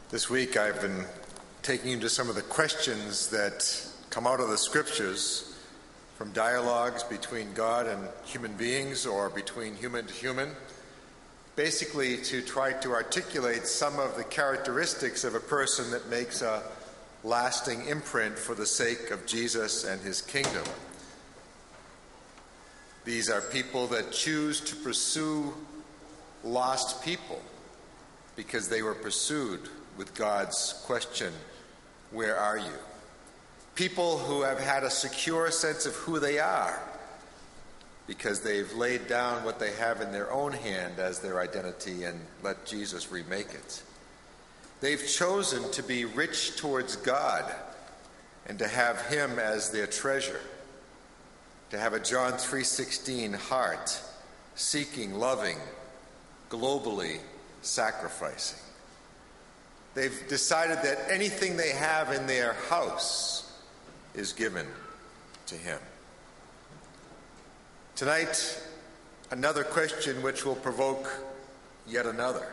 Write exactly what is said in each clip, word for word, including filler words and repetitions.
This week I've been taking you to some of the questions that come out of the scriptures from dialogues between God and human beings or between human to human, basically to try to articulate some of the characteristics of a person that makes a lasting imprint for the sake of Jesus and his kingdom. These are people that choose to pursue lost people because they were pursued with God's question, "Where are you?" People who have had a secure sense of who they are because they've laid down what they have in their own hand as their identity and let Jesus remake it. They've chosen to be rich towards God and to have him as their treasure, to have a John three sixteen heart, seeking, loving, globally sacrificing. They've decided that anything they have in their house is given to him. Tonight, another question which will provoke yet another.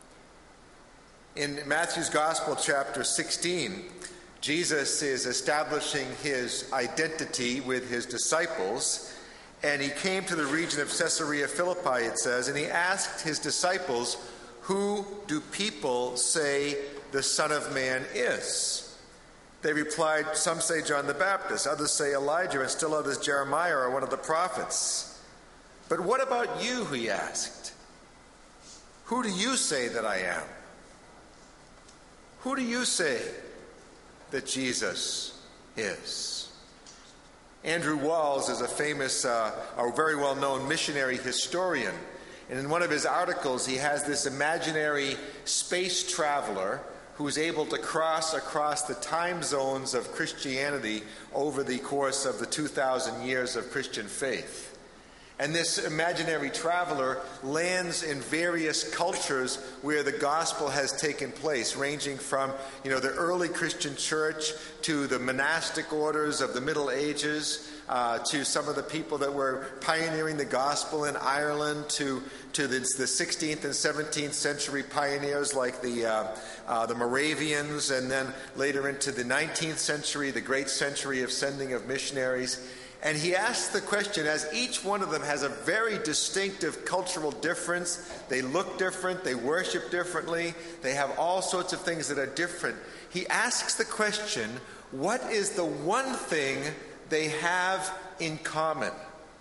In Matthew's Gospel, chapter sixteen, Jesus is establishing his identity with his disciples, and he came to the region of Caesarea Philippi, it says, and he asked his disciples, "Who do people say the Son of Man is?" They replied, "Some say John the Baptist, others say Elijah, and still others Jeremiah or one of the prophets." "But what about you?" he asked. "Who do you say that I am?" Who do you say that Jesus is? Andrew Walls is a famous, uh, a very well-known missionary historian. And in one of his articles, he has this imaginary space traveler who's able to cross across the time zones of Christianity over the course of the two thousand years of Christian faith. And this imaginary traveler lands in various cultures where the gospel has taken place, ranging from, you know, the early Christian church to the monastic orders of the Middle Ages, uh, to some of the people that were pioneering the gospel in Ireland, to to the, the sixteenth and seventeenth century pioneers like the uh, uh, the Moravians, and then later into the nineteenth century, the great century of sending of missionaries. And he asks the question, as each one of them has a very distinctive cultural difference, they look different, they worship differently, they have all sorts of things that are different. He asks the question, what is the one thing they have in common?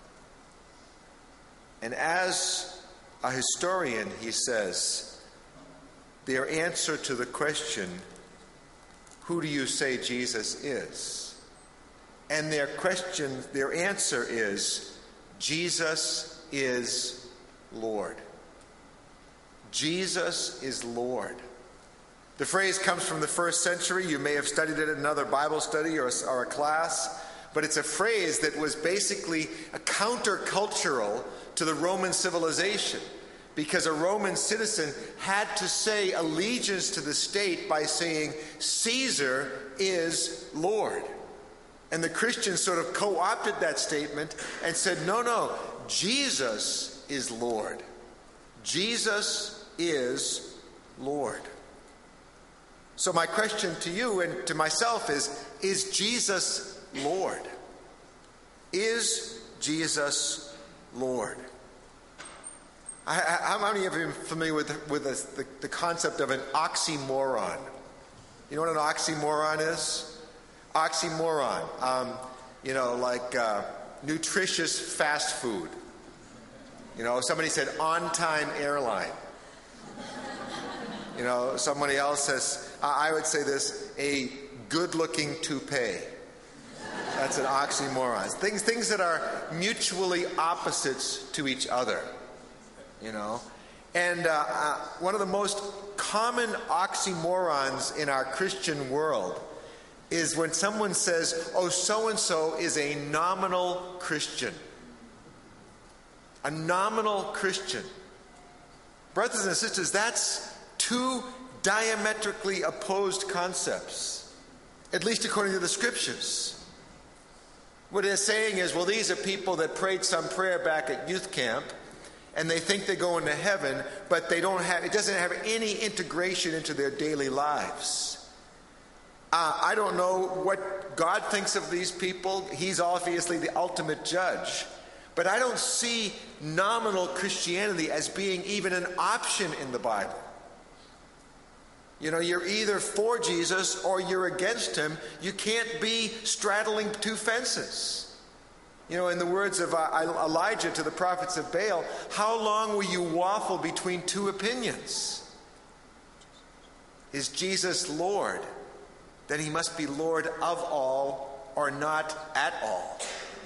And as a historian, he says, their answer to the question, "Who do you say Jesus is?" And their question, their answer is, Jesus is Lord. Jesus is Lord. The phrase comes from the first century. You may have studied it in another Bible study or, or a class, but it's a phrase that was basically a countercultural to the Roman civilization, because a Roman citizen had to say allegiance to the state by saying, "Caesar is Lord." And the Christians sort of co-opted that statement and said, no, no, Jesus is Lord. Jesus is Lord. So my question to you and to myself is, is Jesus Lord? Is Jesus Lord? I, I, how many of you are familiar with, with the, the, the concept of an oxymoron? You know what an oxymoron is? Oxymoron, um, you know, like uh, nutritious fast food. You know, somebody said on-time airline. You know, somebody else says, I would say this, a good-looking toupee. That's an oxymoron. Things, things that are mutually opposites to each other, you know. And uh, uh, one of the most common oxymorons in our Christian world is when someone says, oh, so-and-so is a nominal Christian. A nominal Christian. Brothers and sisters, that's two diametrically opposed concepts, at least according to the scriptures. What they're saying is, well, these are people that prayed some prayer back at youth camp, and they think they go into heaven, but they don't have, it doesn't have any integration into their daily lives. Uh, I don't know what God thinks of these people. He's obviously the ultimate judge. But I don't see nominal Christianity as being even an option in the Bible. You know, you're either for Jesus or you're against him. You can't be straddling two fences. You know, in the words of uh, Elijah to the prophets of Baal, how long will you waffle between two opinions? Is Jesus Lord? Then he must be Lord of all or not at all.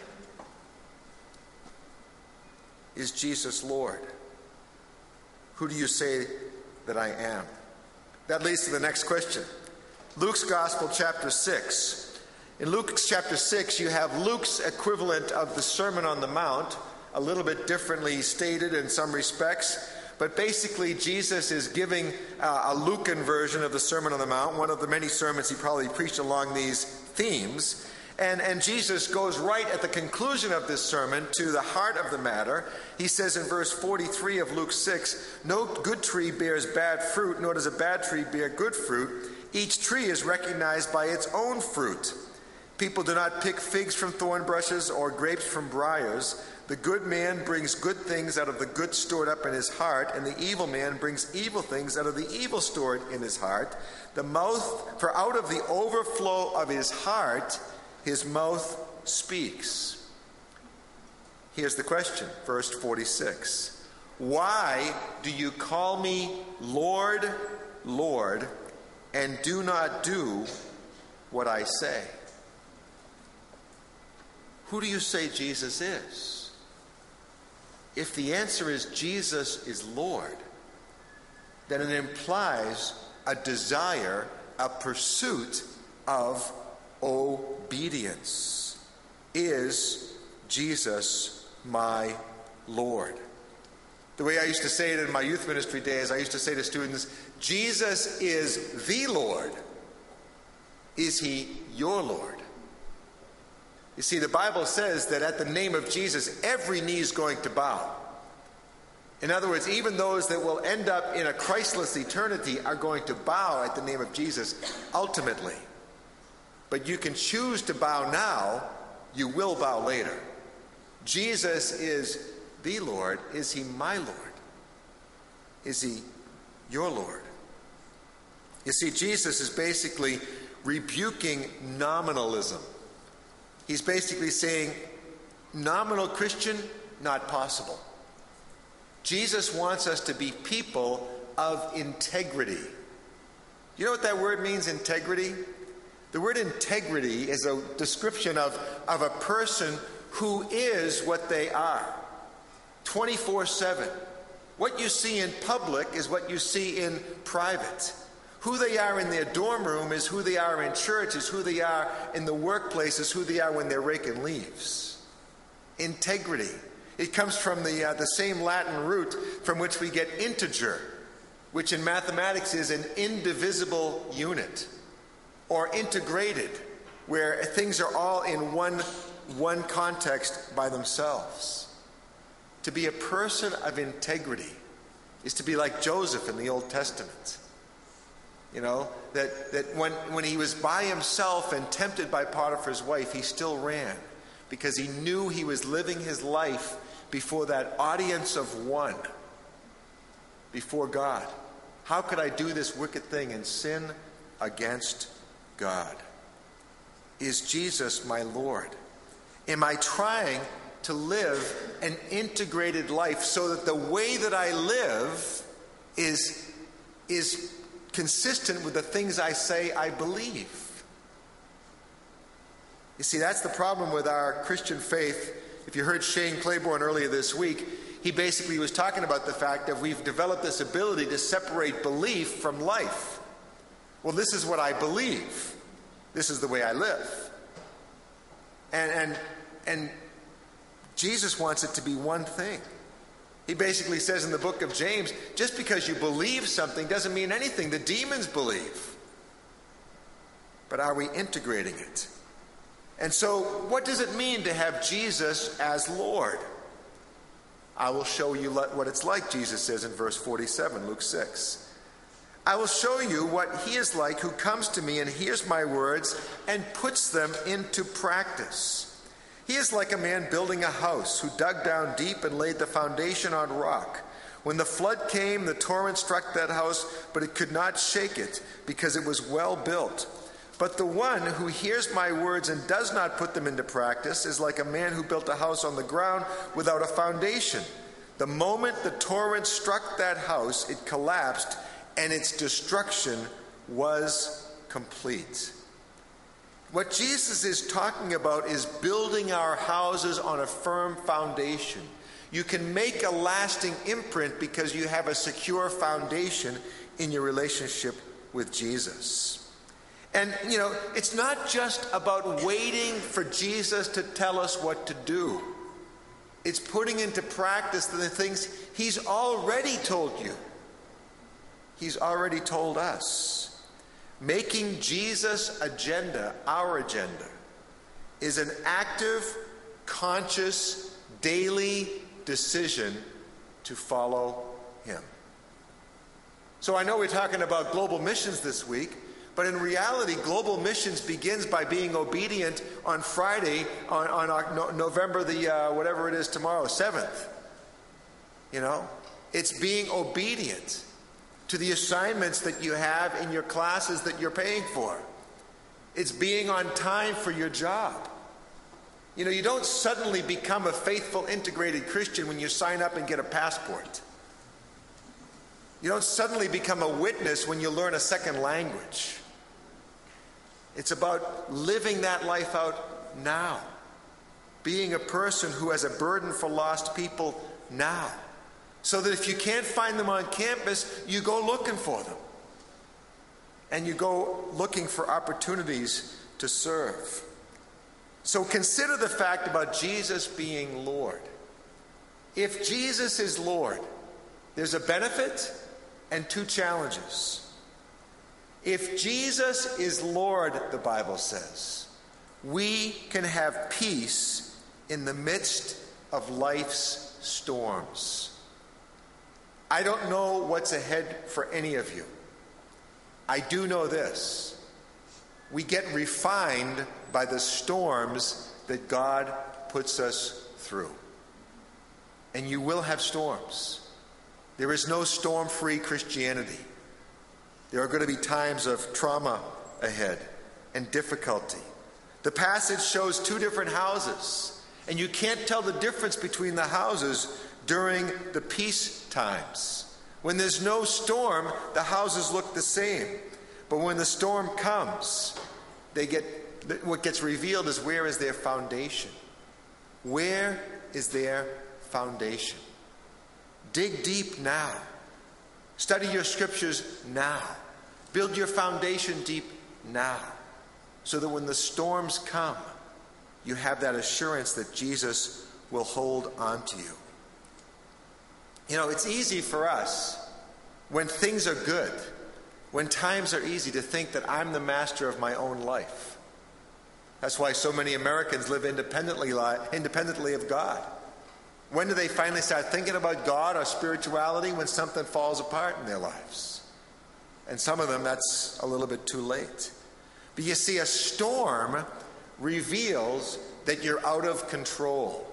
Is Jesus Lord? Who do you say that I am? That leads to the next question. Luke's Gospel, chapter six. In Luke chapter six, you have Luke's equivalent of the Sermon on the Mount, a little bit differently stated in some respects. But basically, Jesus is giving uh, a Lucan version of the Sermon on the Mount, one of the many sermons he probably preached along these themes. And, and Jesus goes right at the conclusion of this sermon to the heart of the matter. He says in verse forty-three of Luke six, "No good tree bears bad fruit, nor does a bad tree bear good fruit. Each tree is recognized by its own fruit. People do not pick figs from thorn bushes or grapes from briars. The good man brings good things out of the good stored up in his heart, and the evil man brings evil things out of the evil stored in his heart. The mouth, for out of the overflow of his heart, his mouth speaks." Here's the question, verse forty-six. "Why do you call me Lord, Lord, and do not do what I say?" Who do you say Jesus is? If the answer is Jesus is Lord, then it implies a desire, a pursuit of obedience. Is Jesus my Lord? The way I used to say it in my youth ministry days, I used to say to students, Jesus is the Lord. Is he your Lord? You see, the Bible says that at the name of Jesus, every knee is going to bow. In other words, even those that will end up in a Christless eternity are going to bow at the name of Jesus ultimately. But you can choose to bow now, you will bow later. Jesus is the Lord. Is he my Lord? Is he your Lord? You see, Jesus is basically rebuking nominalism. He's basically saying, nominal Christian, not possible. Jesus wants us to be people of integrity. You know what that word means, integrity? The word integrity is a description of, of a person who is what they are, twenty-four seven. What you see in public is what you see in private. Who they are in their dorm room is who they are in church, is who they are in the workplace, is who they are when they're raking leaves. Integrity. It comes from the, uh, the same Latin root from which we get integer, which in mathematics is an indivisible unit, or integrated, where things are all in one, one context by themselves. To be a person of integrity is to be like Joseph in the Old Testament. You know, that, that when, when he was by himself and tempted by Potiphar's wife, he still ran because he knew he was living his life before that audience of one, before God. How could I do this wicked thing and sin against God? Is Jesus my Lord? Am I trying to live an integrated life so that the way that I live is, is consistent with the things I say I believe? You see, that's the problem with our Christian faith. If you heard Shane Claiborne earlier this week, he basically was talking about the fact that we've developed this ability to separate belief from life. Well, this is what I believe. This is the way I live. And, and, and Jesus wants it to be one thing. He basically says in the book of James, just because you believe something doesn't mean anything. The demons believe. But are we integrating it? And so, what does it mean to have Jesus as Lord? I will show you what it's like, Jesus says in verse forty-seven, Luke six. I will show you what he is like who comes to me and hears my words and puts them into practice. He is like a man building a house who dug down deep and laid the foundation on rock. When the flood came, the torrent struck that house, but it could not shake it because it was well built. But the one who hears my words and does not put them into practice is like a man who built a house on the ground without a foundation. The moment the torrent struck that house, it collapsed, and its destruction was complete. What Jesus is talking about is building our houses on a firm foundation. You can make a lasting imprint because you have a secure foundation in your relationship with Jesus. And, you know, it's not just about waiting for Jesus to tell us what to do. It's putting into practice the things he's already told you. He's already told us. Making Jesus' agenda our agenda is an active, conscious, daily decision to follow him. So I know we're talking about global missions this week, but in reality, global missions begins by being obedient on Friday, on, on November the, uh, whatever it is tomorrow, seventh. You know, it's being obedient to the assignments that you have in your classes that you're paying for. It's being on time for your job. You know, you don't suddenly become a faithful, integrated Christian when you sign up and get a passport. You don't suddenly become a witness when you learn a second language. It's about living that life out now. Being a person who has a burden for lost people now. So that if you can't find them on campus, you go looking for them. And you go looking for opportunities to serve. So consider the fact about Jesus being Lord. If Jesus is Lord, there's a benefit and two challenges. If Jesus is Lord, the Bible says, we can have peace in the midst of life's storms. I don't know what's ahead for any of you. I do know this. We get refined by the storms that God puts us through. And you will have storms. There is no storm-free Christianity. There are going to be times of trauma ahead and difficulty. The passage shows two different houses, and you can't tell the difference between the houses during the peace times. When there's no storm, the houses look the same. But when the storm comes, they get what gets revealed is where is their foundation? Where is their foundation? Dig deep now. Study your scriptures now. Build your foundation deep now. So that when the storms come, you have that assurance that Jesus will hold on to you. You know, it's easy for us when things are good, when times are easy, to think that I'm the master of my own life. That's why so many Americans live independently, independently of God. When do they finally start thinking about God or spirituality? When something falls apart in their lives. And some of them, that's a little bit too late. But you see, a storm reveals that you're out of control.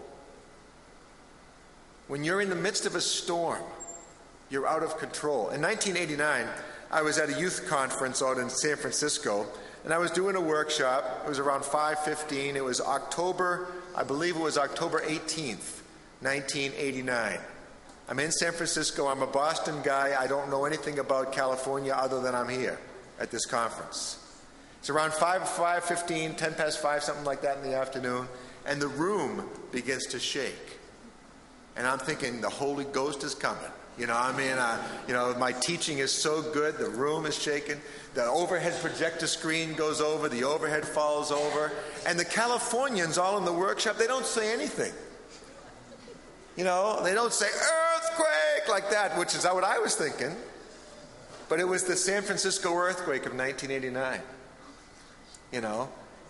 When you're in the midst of a storm, you're out of control. In nineteen eighty-nine, I was at a youth conference out in San Francisco, and I was doing a workshop. It was around five fifteen. It was October, I believe it was October eighteenth, nineteen eighty-nine. I'm in San Francisco. I'm a Boston guy. I don't know anything about California other than I'm here at this conference. It's around five, five fifteen, ten past five, something like that in the afternoon, and the room begins to shake. And I'm thinking, the Holy Ghost is coming. You know, I mean, uh, you know, my teaching is so good, the room is shaking, the overhead projector screen goes over, the overhead falls over, and the Californians all in the workshop, they don't say anything. You know, they don't say, earthquake, like that, which is what I was thinking. But it was the San Francisco earthquake of nineteen eighty-nine. You know,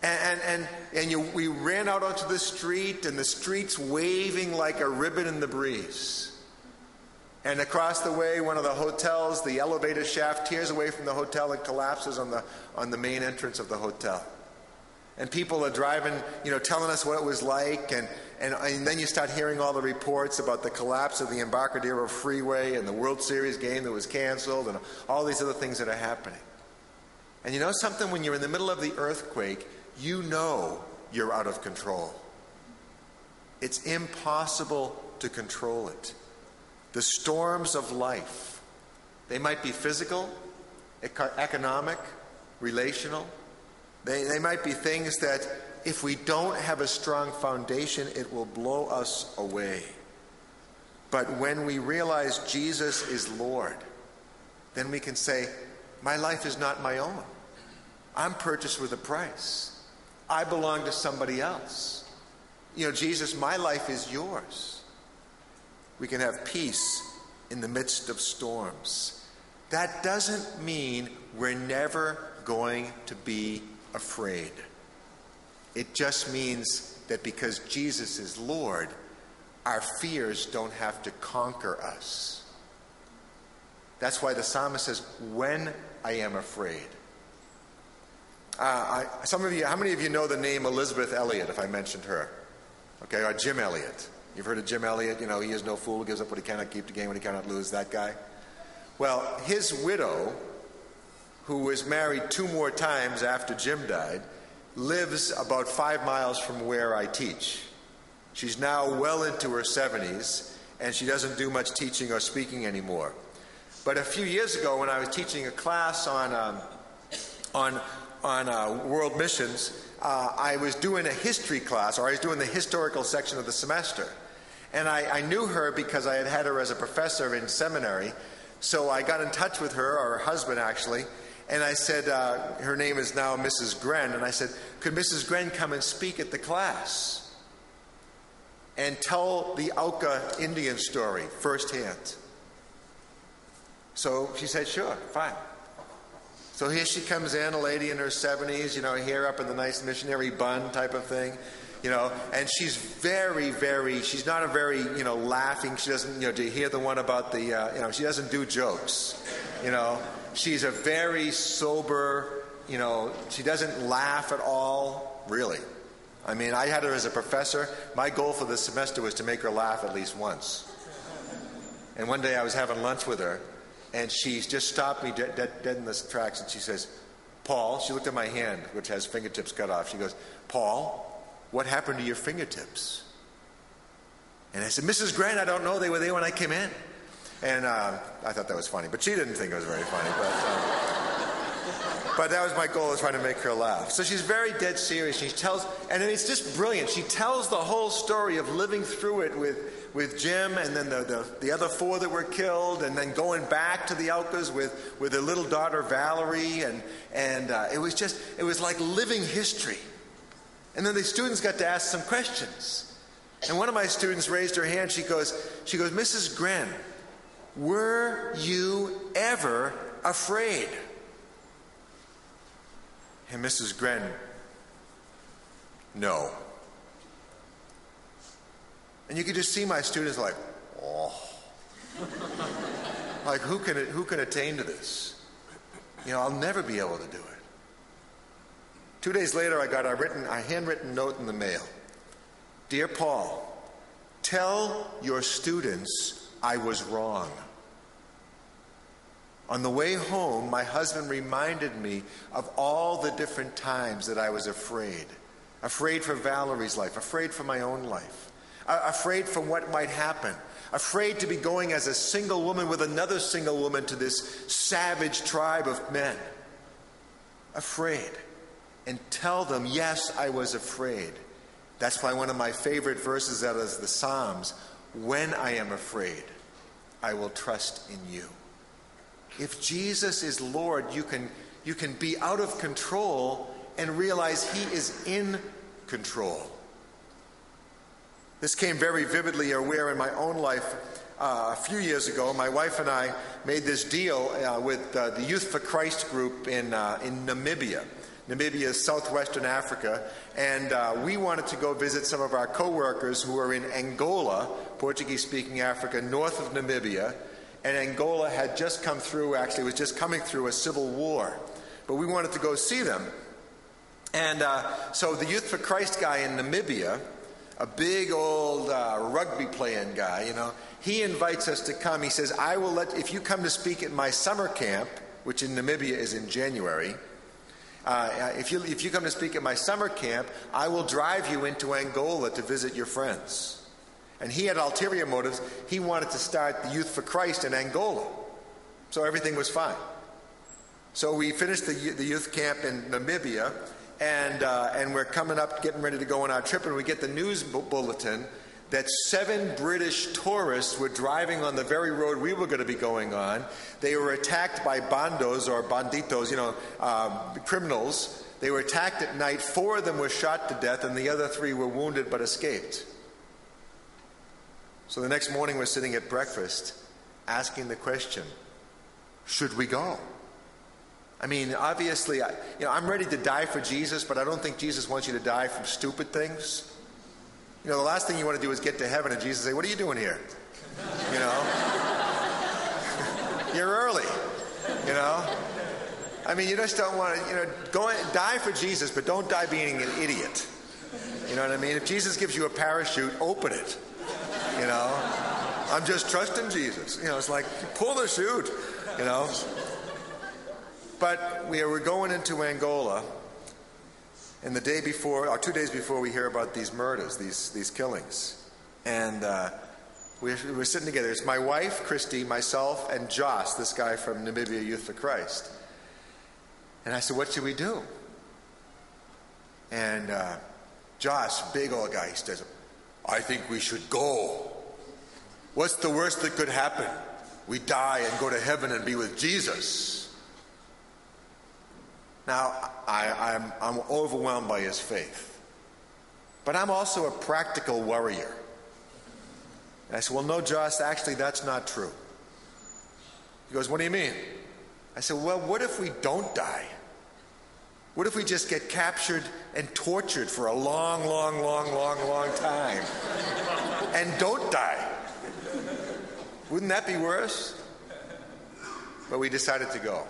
And, and, and you, we ran out onto the street, and the street's waving like a ribbon in the breeze. And across the way, one of the hotels, the elevator shaft tears away from the hotel and collapses on the, on the main entrance of the hotel. And people are driving, you know, telling us what it was like. And, and, and then you start hearing all the reports about the collapse of the Embarcadero Freeway and the World Series game that was canceled and all these other things that are happening. And you know something? When you're in the middle of the earthquake, you know you're out of control. It's impossible to control it. The storms of life, they might be physical, eco- economic, relational. They, they might be things that if we don't have a strong foundation, it will blow us away. But when we realize Jesus is Lord, then we can say, my life is not my own. I'm purchased with a price. I belong to somebody else. You know, Jesus, my life is yours. We can have peace in the midst of storms. That doesn't mean we're never going to be afraid. It just means that because Jesus is Lord, our fears don't have to conquer us. That's why the psalmist says, when I am afraid. Uh, I, some of you, how many of you know the name Elizabeth Elliot, if I mentioned her? Okay, or Jim Elliot. You've heard of Jim Elliot? You know, he is no fool who gives up what he cannot keep to gain what he cannot lose, that guy. Well, his widow, who was married two more times after Jim died, lives about five miles from where I teach. She's now well into her seventies, and she doesn't do much teaching or speaking anymore. But a few years ago, when I was teaching a class on um, on on uh, world missions, uh, I was doing a history class, or I was doing the historical section of the semester. And I, I knew her because I had had her as a professor in seminary. So I got in touch with her, or her husband actually, and I said, uh, her name is now Missus Gren, and I said, could Missus Gren come and speak at the class and tell the Auca Indian story firsthand? So she said, sure, fine. So here she comes in, a lady in her seventies, you know, hair up in the nice missionary bun type of thing, you know, and she's very, very, she's not a very, you know, laughing, she doesn't, you know, do you hear the one about the, uh, you know, she doesn't do jokes, you know. She's a very sober, you know, she doesn't laugh at all, really. I mean, I had her as a professor. My goal for this semester was to make her laugh at least once. And one day I was having lunch with her, and she just stopped me dead, dead, dead in the tracks, and she says, Paul, she looked at my hand, which has fingertips cut off. She goes, Paul, what happened to your fingertips? And I said, Missus Grant, I don't know. They were there when I came in. And uh, I thought that was funny, but she didn't think it was very funny. But, uh, but that was my goal, was trying to make her laugh. So she's very dead serious. She tells, and it's just brilliant. She tells the whole story of living through it with, with Jim, and then the, the, the other four that were killed, and then going back to the Aucas with, with their little daughter Valerie, and, and uh, it was just, it was like living history. And then the students got to ask some questions. And one of my students raised her hand. She goes, she goes, Missus Gren, were you ever afraid? And Missus Gren, no. And you could just see my students like, oh. Like, who can, who can attain to this? You know, I'll never be able to do it. Two days later, I got a written, a handwritten note in the mail. Dear Paul, tell your students I was wrong. On the way home, my husband reminded me of all the different times that I was afraid. Afraid for Valerie's life, afraid for my own life, uh, afraid for what might happen, afraid to be going as a single woman with another single woman to this savage tribe of men. Afraid. And tell them, yes, I was afraid. That's why one of my favorite verses out of the Psalms, when I am afraid, I will trust in you. If Jesus is Lord, you can, you can be out of control and realize he is in control. This came very vividly aware in my own life. Uh, a few years ago, my wife and I made this deal uh, with uh, the Youth for Christ group in, uh, in Namibia. Namibia is southwestern Africa, and uh, we wanted to go visit some of our co-workers who are in Angola, Portuguese-speaking Africa, north of Namibia. And Angola had just come through, actually was just coming through a civil war. But we wanted to go see them. And uh, so the Youth for Christ guy in Namibia, a big old uh, rugby playing guy, you know, he invites us to come. He says, I will let, if you come to speak at my summer camp, which in Namibia is in January, uh, if you if you come to speak at my summer camp, I will drive you into Angola to visit your friends. And he had ulterior motives. He wanted to start the Youth for Christ in Angola. So everything was fine. So we finished the, the youth camp in Namibia, and uh, and we're coming up, getting ready to go on our trip, and we get the news bu- bulletin that seven British tourists were driving on the very road we were going to be going on. They were attacked by bandos or banditos, you know, um, criminals. They were attacked at night. Four of them were shot to death, and the other three were wounded but escaped. So the next morning we're sitting at breakfast asking the question, should we go? I mean, obviously, I, you know, I'm ready to die for Jesus, but I don't think Jesus wants you to die from stupid things. You know, the last thing you want to do is get to heaven and Jesus say, what are you doing here? You know? You're early, you know? I mean, you just don't want to, you know, go and die for Jesus, but don't die being an idiot. You know what I mean? If Jesus gives you a parachute, open it. You know? I'm just trusting Jesus. You know, it's like, pull the chute, you know? But we were going into Angola, and the day before, or two days before, we hear about these murders, these these killings. And uh, we, we were sitting together. It's my wife, Christy, myself, and Joss, this guy from Namibia Youth for Christ. And I said, what should we do? And uh, Joss, big old guy, he says, I think we should go. What's the worst that could happen? We die and go to heaven and be with Jesus. Now, I, I'm, I'm overwhelmed by his faith. But I'm also a practical worrier. And I said, well, no, Joss, actually, that's not true. He goes, what do you mean? I said, well, what if we don't die? What if we just get captured and tortured for a long, long, long, long, long time and don't die? Wouldn't that be worse? But we decided to go.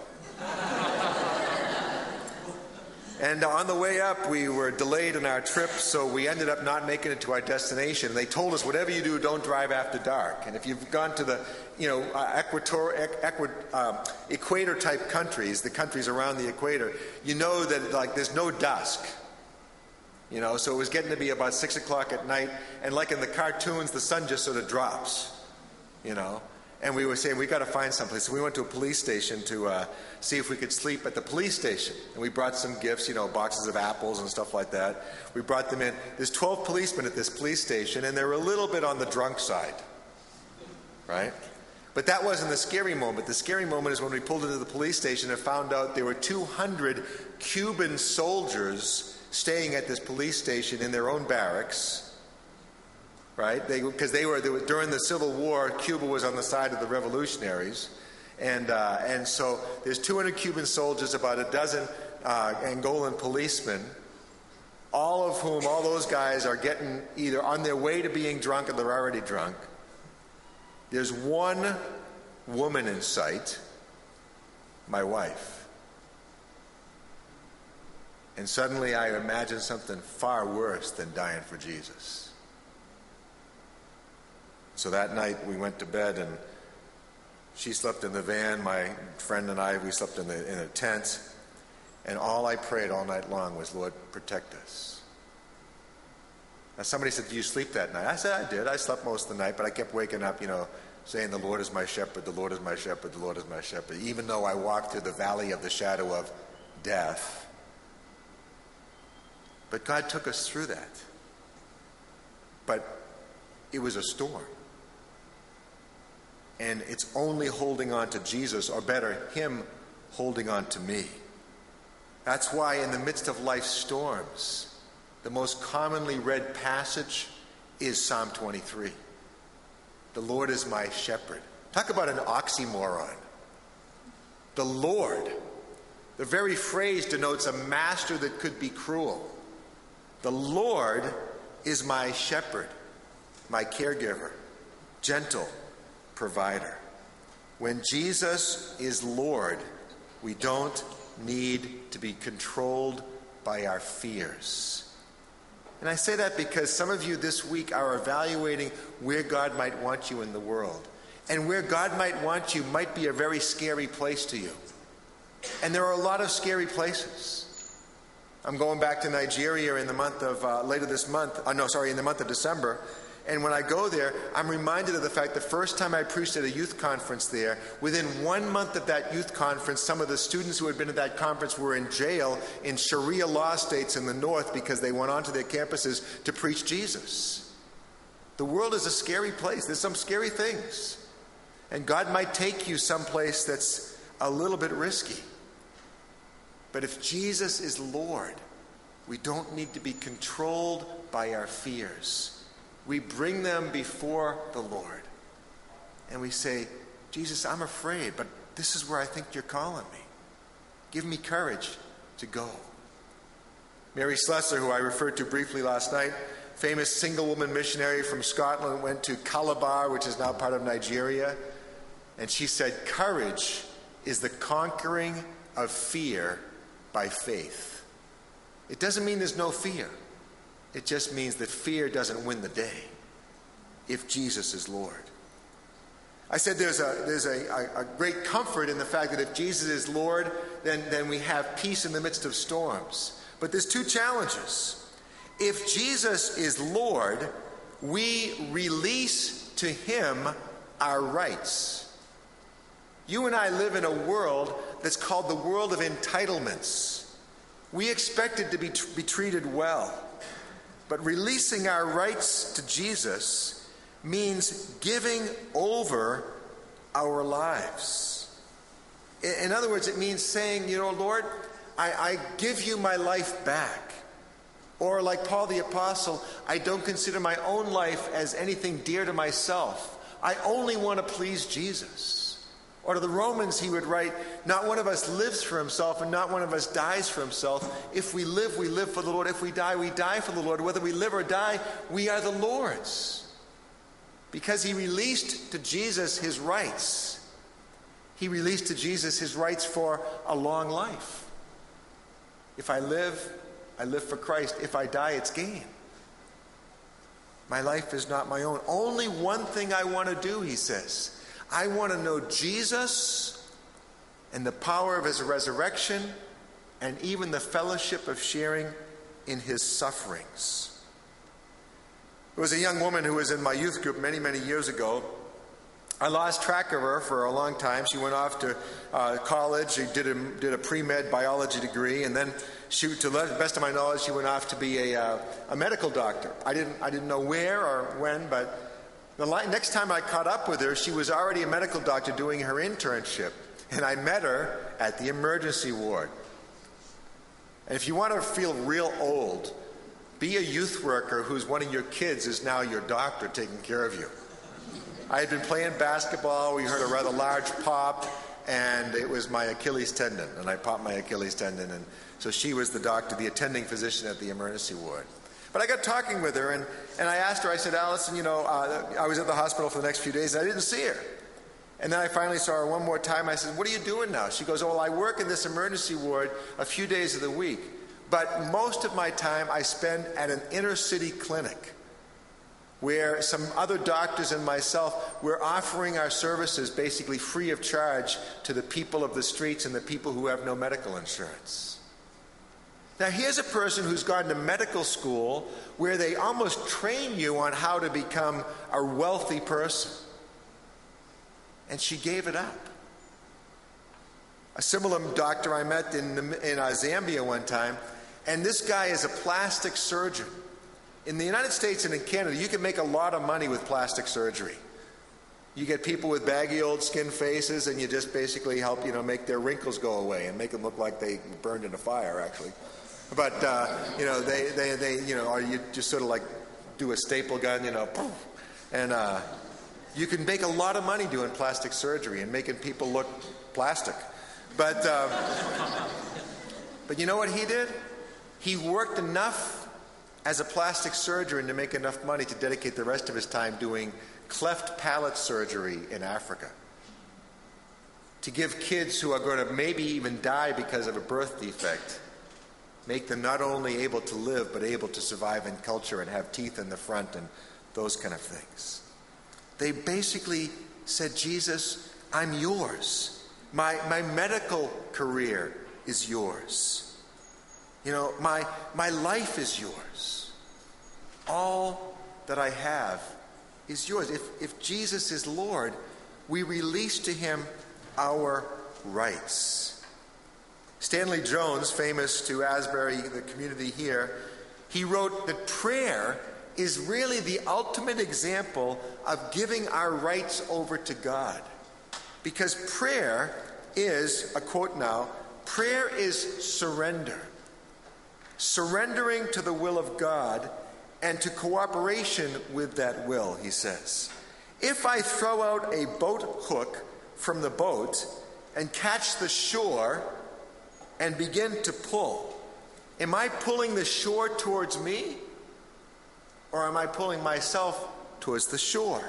And on the way up, we were delayed in our trip, so we ended up not making it to our destination. They told us, whatever you do, don't drive after dark. And if you've gone to the, you know, uh, equator, equ, um, equator-type countries, the countries around the equator, you know that, like, there's no dusk. You know, so it was getting to be about six o'clock at night, and like in the cartoons, the sun just sort of drops, you know. And we were saying, we got to find someplace. So we went to a police station to uh, see if we could sleep at the police station. And we brought some gifts, you know, boxes of apples and stuff like that. We brought them in. There's twelve policemen at this police station, and they're a little bit on the drunk side, right? But that wasn't the scary moment. The scary moment is when we pulled into the police station and found out there were two hundred Cuban soldiers staying at this police station in their own barracks. Right? They, because they were, they were during the Civil War, Cuba was on the side of the revolutionaries, and uh, and so there's two hundred Cuban soldiers, about a dozen uh, Angolan policemen, all of whom, all those guys are getting either on their way to being drunk or they're already drunk. There's one woman in sight, my wife, and suddenly I imagine something far worse than dying for Jesus. So that night we went to bed, and she slept in the van. My friend and I, we slept in, the, in a tent. And all I prayed all night long was, Lord, protect us. Now somebody said, do you sleep that night? I said, I did. I slept most of the night, but I kept waking up, you know, saying, the Lord is my shepherd, the Lord is my shepherd, the Lord is my shepherd. Even though I walked through the valley of the shadow of death. But God took us through that. But it was a storm. And it's only holding on to Jesus, or better, Him holding on to me. That's why in the midst of life's storms, the most commonly read passage is Psalm twenty-three. The Lord is my shepherd. Talk about an oxymoron. The Lord The very phrase denotes a master that could be cruel. The Lord is my shepherd, my caregiver, gentle provider. When Jesus is Lord, we don't need to be controlled by our fears. And I say that because some of you this week are evaluating where God might want you in the world. And where God might want you might be a very scary place to you. And there are a lot of scary places. I'm going back to Nigeria in the month of, uh, later this month, uh, no, sorry, in the month of December. And when I go there, I'm reminded of the fact the first time I preached at a youth conference there, within one month of that youth conference, some of the students who had been at that conference were in jail in Sharia law states in the north because they went onto their campuses to preach Jesus. The world is a scary place. There's some scary things. And God might take you someplace that's a little bit risky. But if Jesus is Lord, we don't need to be controlled by our fears. We bring them before the Lord. And we say, Jesus, I'm afraid, but this is where I think you're calling me. Give me courage to go. Mary Slessor, who I referred to briefly last night, famous single woman missionary from Scotland, went to Calabar, which is now part of Nigeria. And she said, courage is the conquering of fear by faith. It doesn't mean there's no fear. It just means that fear doesn't win the day if Jesus is Lord. I said there's a there's a, a, a great comfort in the fact that if Jesus is Lord, then, then we have peace in the midst of storms. But there's two challenges. If Jesus is Lord, we release to him our rights. You and I live in a world that's called the world of entitlements. We expected to be, be treated well. But releasing our rights to Jesus means giving over our lives. In other words, it means saying, you know, Lord, I, I give you my life back. Or like Paul the Apostle, I don't consider my own life as anything dear to myself. I only want to please Jesus. Or to the Romans, he would write, not one of us lives for himself and not one of us dies for himself. If we live, we live for the Lord. If we die, we die for the Lord. Whether we live or die, we are the Lord's. Because he released to Jesus his rights. He released to Jesus his rights for a long life. If I live, I live for Christ. If I die, it's gain. My life is not my own. Only one thing I want to do, he says. I want to know Jesus and the power of his resurrection and even the fellowship of sharing in his sufferings. There was a young woman who was in my youth group many, many years ago. I lost track of her for a long time. She went off to uh, college. She did a, did a pre-med biology degree, and then she, to the best of my knowledge, she went off to be a, uh, a medical doctor. I didn't, I didn't know where or when, but the next time I caught up with her, she was already a medical doctor doing her internship, and I met her at the emergency ward. And if you want to feel real old, be a youth worker whose one of your kids is now your doctor taking care of you. I had been playing basketball. We heard a rather large pop, and it was my Achilles tendon, and I popped my Achilles tendon, and so she was the doctor, the attending physician at the emergency ward. But I got talking with her, and, and I asked her, I said, Allison, you know, uh, I was at the hospital for the next few days, and I didn't see her. And then I finally saw her one more time. I said, what are you doing now? She goes, oh, well, I work in this emergency ward a few days of the week, but most of my time I spend at an inner city clinic where some other doctors and myself, we're offering our services basically free of charge to the people of the streets and the people who have no medical insurance. Now, here's a person who's gone to medical school where they almost train you on how to become a wealthy person. And she gave it up. A similar doctor I met in, in uh, Zambia one time, and this guy is a plastic surgeon. In the United States and in Canada, you can make a lot of money with plastic surgery. You get people with baggy old skin faces, and you just basically help, you know, make their wrinkles go away and make them look like they burned in a fire, actually. But, uh, you know, they, they, they, you know, or you just sort of like do a staple gun, you know, poof, and uh, you can make a lot of money doing plastic surgery and making people look plastic. But, uh, But you know what he did? He worked enough as a plastic surgeon to make enough money to dedicate the rest of his time doing cleft palate surgery in Africa, to give kids who are going to maybe even die because of a birth defect, make them not only able to live but able to survive in culture and have teeth in the front and those kind of things. They basically said, Jesus, I'm yours. My, my medical career is yours. You know, my, my life is yours. All that I have is yours. If, if Jesus is Lord, we release to him our rights. Stanley Jones, famous to Asbury, the community here, he wrote that prayer is really the ultimate example of giving our rights over to God. Because prayer is, a quote now, prayer is surrender. Surrendering to the will of God and to cooperation with that will, he says. If I throw out a boat hook from the boat and catch the shore and begin to pull, am I pulling the shore towards me, or am I pulling myself towards the shore?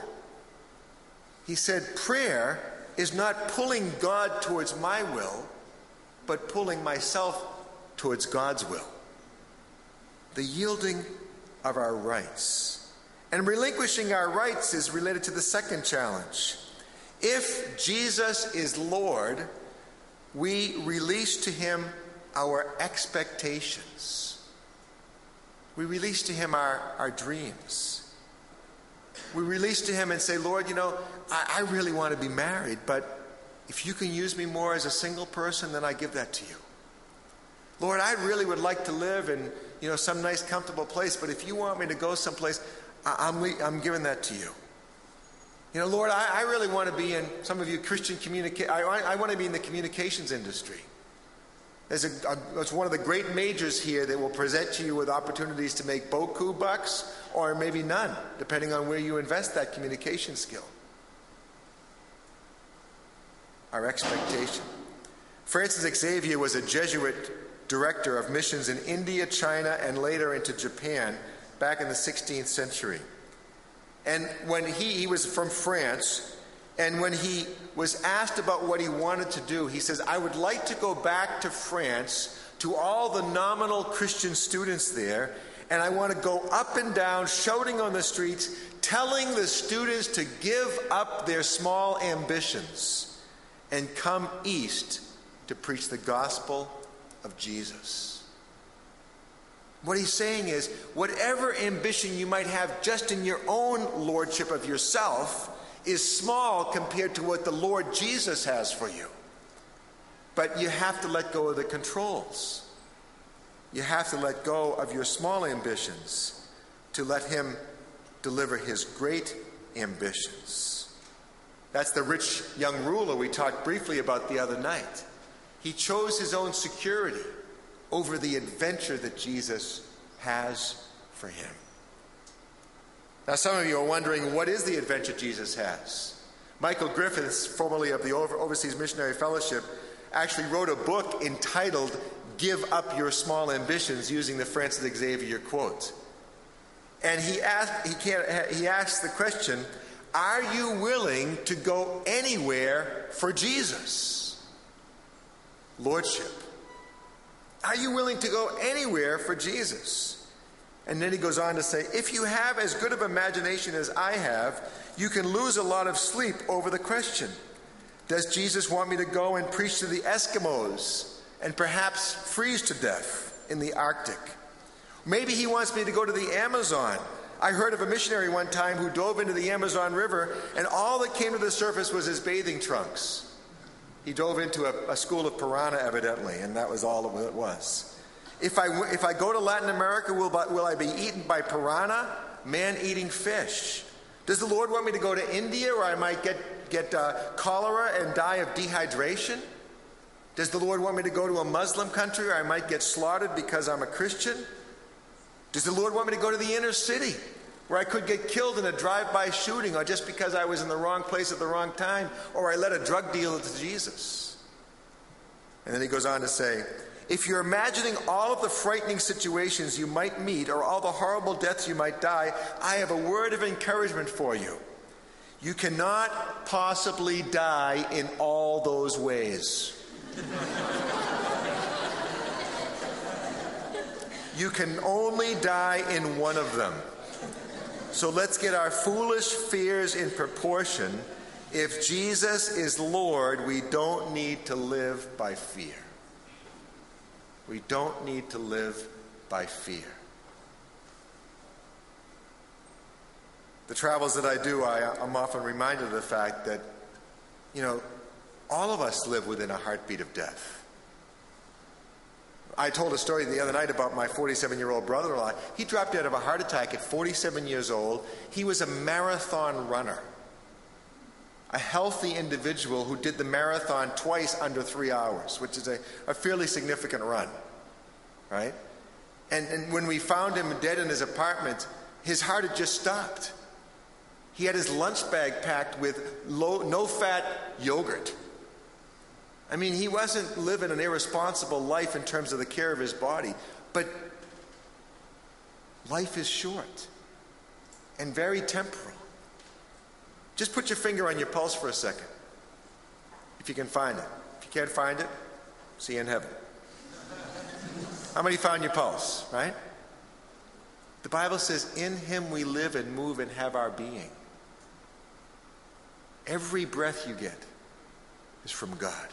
He said, prayer is not pulling God towards my will, but pulling myself towards God's will. The yielding of our rights. And relinquishing our rights is related to the second challenge. If Jesus is Lord, we release to him our expectations. We release to him our, our dreams. We release to him and say, Lord, you know, I, I really want to be married, but if you can use me more as a single person, then I give that to you. Lord, I really would like to live in, you know, some nice, comfortable place, but if you want me to go someplace, I, I'm, I'm giving that to you. You know, Lord, I, I really want to be in, some of you Christian communicate. I, I want to be in the communications industry. There's a, a, it's one of the great majors here that will present you with opportunities to make beaucoup bucks, or maybe none, depending on where you invest that communication skill. Our expectation. Francis Xavier was a Jesuit director of missions in India, China, and later into Japan back in the sixteenth century. And when he, he was from France, and when he was asked about what he wanted to do, he says, I would like to go back to France to all the nominal Christian students there, and I want to go up and down, shouting on the streets, telling the students to give up their small ambitions and come east to preach the gospel of Jesus. What he's saying is, whatever ambition you might have just in your own lordship of yourself is small compared to what the Lord Jesus has for you. But you have to let go of the controls. You have to let go of your small ambitions to let him deliver his great ambitions. That's the rich young ruler we talked briefly about the other night. He chose his own security over the adventure that Jesus has for him. Now, some of you are wondering, what is the adventure Jesus has? Michael Griffiths, formerly of the Overseas Missionary Fellowship, actually wrote a book entitled Give Up Your Small Ambitions, using the Francis Xavier quote. And he asked, he, can't, he asked the question, are you willing to go anywhere for Jesus? Lordship. Are you willing to go anywhere for Jesus? And then he goes on to say, if you have as good of imagination as I have, you can lose a lot of sleep over the question, does Jesus want me to go and preach to the Eskimos and perhaps freeze to death in the Arctic? Maybe he wants me to go to the Amazon. I heard of a missionary one time who dove into the Amazon River, and all that came to the surface was his bathing trunks. He dove into a, a school of piranha, evidently, and that was all it was. If I, if I go to Latin America, will, will I be eaten by piranha, man-eating fish? Does the Lord want me to go to India, where I might get, get uh, cholera and die of dehydration? Does the Lord want me to go to a Muslim country, where I might get slaughtered because I'm a Christian? Does the Lord want me to go to the inner city, where I could get killed in a drive-by shooting, or just because I was in the wrong place at the wrong time, or I led a drug dealer to Jesus? And then he goes on to say, if you're imagining all of the frightening situations you might meet or all the horrible deaths you might die, I have a word of encouragement for you. You cannot possibly die in all those ways. You can only die in one of them. So let's get our foolish fears in proportion. If Jesus is Lord, we don't need to live by fear. We don't need to live by fear. The travels that I do, I, I'm often reminded of the fact that, you know, all of us live within a heartbeat of death. I told a story the other night about my forty-seven-year-old brother-in-law. He dropped dead of a heart attack at forty-seven years old. He was a marathon runner, a healthy individual who did the marathon twice under three hours, which is a, a fairly significant run, right? And, and when we found him dead in his apartment, his heart had just stopped. He had his lunch bag packed with low, no-fat yogurt. I mean, he wasn't living an irresponsible life in terms of the care of his body, but life is short and very temporal. Just put your finger on your pulse for a second, if you can find it. If you can't find it, see you in heaven. How many found your pulse, right? The Bible says, in him we live and move and have our being. Every breath you get is from God.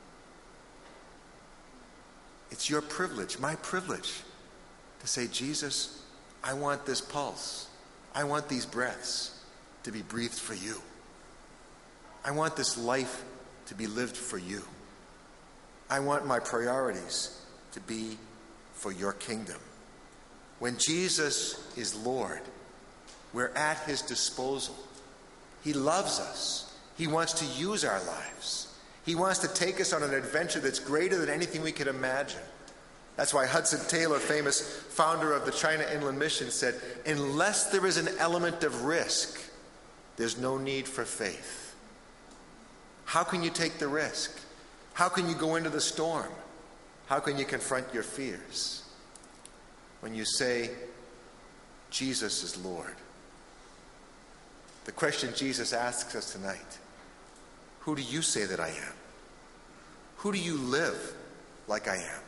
It's your privilege, my privilege, to say, Jesus, I want this pulse. I want these breaths to be breathed for you. I want this life to be lived for you. I want my priorities to be for your kingdom. When Jesus is Lord, we're at his disposal. He loves us. He wants to use our lives. He wants to take us on an adventure that's greater than anything we could imagine. That's why Hudson Taylor, famous founder of the China Inland Mission, said, unless there is an element of risk, there's no need for faith. How can you take the risk? How can you go into the storm? How can you confront your fears? When you say, Jesus is Lord. The question Jesus asks us tonight, who do you say that I am? Who do you live like I am?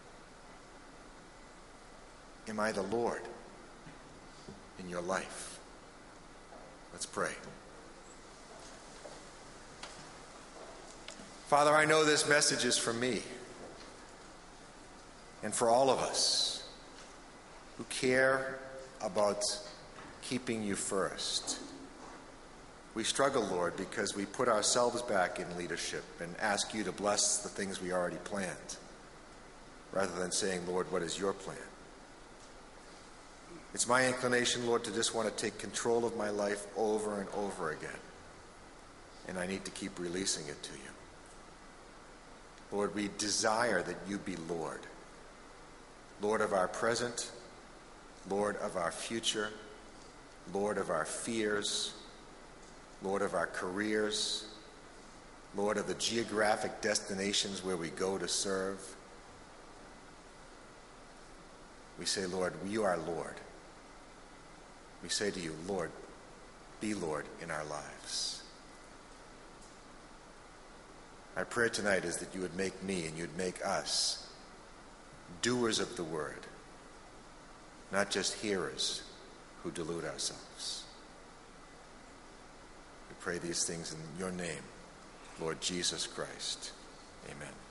Am I the Lord in your life? Let's pray. Father, I know this message is for me and for all of us who care about keeping you first. We struggle, Lord, because we put ourselves back in leadership and ask you to bless the things we already planned, rather than saying, Lord, what is your plan? It's my inclination, Lord, to just want to take control of my life over and over again. And I need to keep releasing it to you. Lord, we desire that you be Lord. Lord of our present, Lord of our future, Lord of our fears, Lord of our careers, Lord of the geographic destinations where we go to serve. We say, Lord, you are Lord. We say to you, Lord, be Lord in our lives. Our prayer tonight is that you would make me and you'd make us doers of the word, not just hearers who delude ourselves. We pray these things in your name, Lord Jesus Christ. Amen.